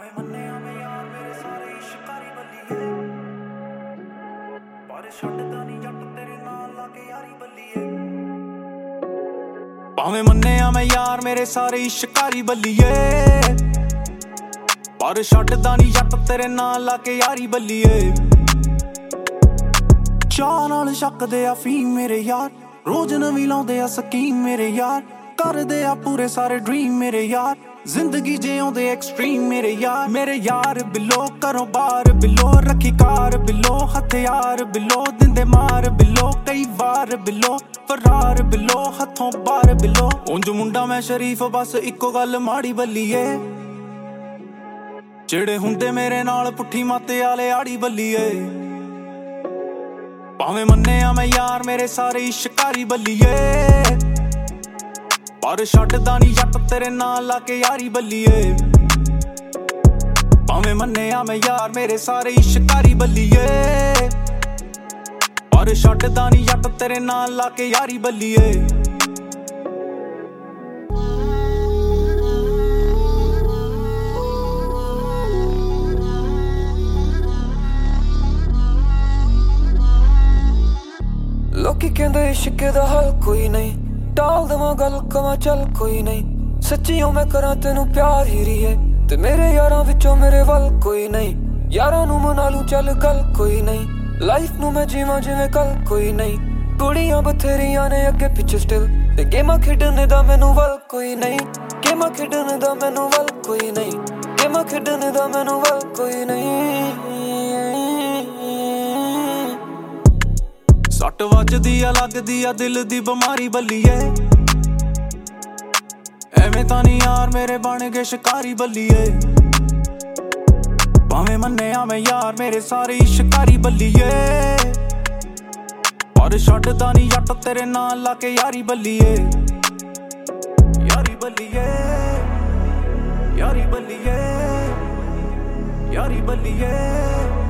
ਭਾਵੇਂ ਮੰਨਿਆ ਮੈਂ ਯਾਰ ਮੇਰੇ ਸਾਰੇ ਸ਼ਿਕਾਰੀ ਬੱਲੀਏ, ਪਰ ਛੱਡਦਾ ਨਹੀਂ ਜੱਟ ਤੇਰੇ ਨਾਲ ਲਾ ਕੇ ਯਾਰੀ ਬੱਲੀਏ। ਭਾਵੇਂ ਮੰਨਿਆ ਮੈਂ ਯਾਰ ਮੇਰੇ ਸਾਰੇ ਸ਼ਿਕਾਰੀ ਬੱਲੀਏ, ਪਰ ਛੱਡਦਾ ਨਹੀਂ ਜੱਟ ਤੇਰੇ ਨਾਲ ਲਾ ਕੇ ਯਾਰੀ ਬੱਲੀਏ। ਚਾਹ ਨਾਲ ਛਕਦੇ ਆ ਫੀਮ ਮੇਰੇ ਯਾਰ, ਰੋਜ਼ ਨਵੀਂ ਲਾਉਂਦੇ ਆ ਸਕੀਮ ਮੇਰੇ ਯਾਰ, ਕਰਦੇ ਆ ਪੂਰੇ ਸਾਰੇ ਡ੍ਰੀਮ ਮੇਰੇ ਯਾਰ, ਜ਼ਿੰਦਗੀ ਜਿਉਂਦੇ ਐਕਸਟ੍ਰੀਮ ਮੇਰੇ ਯਾਰ। ਮੇਰੇ ਯਾਰ ਬਿੱਲੋ ਘਰੋਂ ਬਾਹਰ ਬਿੱਲੋ, ਰੱਖੀ ਕਾਰ ਬਿੱਲੋ, ਹਥਿਆਰ ਬਿੱਲੋ, ਦਿੰਦੇ ਮਾਰ ਬਿੱਲੋ, ਕਈ ਵਾਰ ਬਿੱਲੋ, ਫਰਾਰ ਬਿੱਲੋ, ਹੱਥੋਂ ਬਾਹਰ ਬਿੱਲੋ। ਉਂਝ ਮੁੰਡਾ ਮੈਂ ਸ਼ਰੀਫ ਬਸ ਇੱਕੋ ਗੱਲ ਮਾੜੀ ਬੱਲੀਏ, ਜਿਹੜੇ ਹੁੰਦੇ ਮੇਰੇ ਨਾਲ ਪੁੱਠੀ ਮਾਤੇ ਵਾਲੇ ਆੜੀ ਬੱਲੀਏ। ਭਾਵੇਂ ਮੰਨਿਆ ਮੈਂ ਯਾਰ ਮੇਰੇ ਸਾਰੇ ਸ਼ਿਕਾਰੀ ਬੱਲੀਏ, ਪਰ ਛੱਡਦਾ ਨਹੀਂ ਜੱਟ ਤੇਰੇ ਨਾਲ ਲਾ ਕੇ ਯਾਰੀ ਬੱਲੀਏ। ਭਾਵੇਂ ਮੰਨਿਆ ਮੈਂ ਯਾਰ ਮੇਰੇ ਸਾਰੇ ਸ਼ਿਕਾਰੀ ਬੱਲੀਏ, ਪਰ ਛੱਡਦਾ ਨਹੀਂ ਜੱਟ ਤੇਰੇ ਨਾਲ ਲਾ ਕੇ ਯਾਰੀ ਬੱਲੀਏ। ਲੋਕੀ ਕਹਿੰਦੇ ਇਸ਼ਕ ਦਾ ਹੱਲ ਕੋਈ ਨਹੀਂ, ਟਾਲ ਦੇਵਾਂ ਗੱਲ ਕਵਾਂ ਚੱਲ ਕੋਈ ਨਹੀਂ। ਸੱਚੀਓ ਮੈਂ ਕਰਾਂ ਤੈਨੂੰ ਪਿਆਰ ਹੀ ਰੀਏ, ਤੇ ਮੇਰੇ ਯਾਰਾਂ ਵਿੱਚੋਂ ਮੇਰੇ ਵੱਲ ਕੋਈ ਨਹੀਂ। ਯਾਰਾਂ ਨੂੰ ਮਨਾ ਲੂੰ ਚੱਲ ਗੱਲ ਕੋਈ ਨਹੀਂ, ਲਾਈਫ ਨੂੰ ਮੈਂ ਜੀਵਾਂ ਜਿਵੇਂ ਕੱਲ ਕੋਈ ਨਹੀਂ। ਕੁੜੀਆਂ ਬਥੇਰੀਆਂ ਨੇ ਅੱਗੇ ਪਿੱਛੇ ਸਟਿਲ, ਤੇ ਗੇਮਾਂ ਖੇਡਣ ਦਾ ਮੈਨੂੰ ਵੱਲ ਕੋਈ ਨਹੀਂ। ਗੇਮਾਂ ਖੇਡਣ ਦਾ ਮੈਨੂੰ ਵੱਲ ਕੋਈ ਨਹੀਂ, ਗੇਮਾਂ ਖੇਡਣ ਦਾ ਮੈਨੂੰ ਵੱਲ ਕੋਈ ਨਹੀਂ। ਸੱਟ ਵੱਜਦੀ ਆ ਲੱਗਦੀ ਆ ਦਿਲ ਦੀ ਬਿਮਾਰੀ ਬੱਲੀਏ, ਐਵੇਂ ਤਾਂ ਨੀ ਯਾਰ ਮੇਰੇ ਬਣ ਗਏ ਸ਼ਿਕਾਰੀ ਬੱਲੀਏ। ਭਾਵੇਂ ਮੰਨਿਆ ਮੈਂ ਯਾਰ ਮੇਰੇ ਸਾਰੇ ਸ਼ਿਕਾਰੀ ਬੱਲੀਏ, ਪਰ ਛੱਡਦਾ ਨੀ ਜੱਟ ਤੇਰੇ ਨਾਲ ਲਾ ਕੇ ਯਾਰੀ ਬੱਲੀਏ। ਯਾਰੀ ਬੱਲੀਏ, ਯਾਰੀ ਬੱਲੀਏ, ਯਾਰੀ ਬੱਲੀਏ।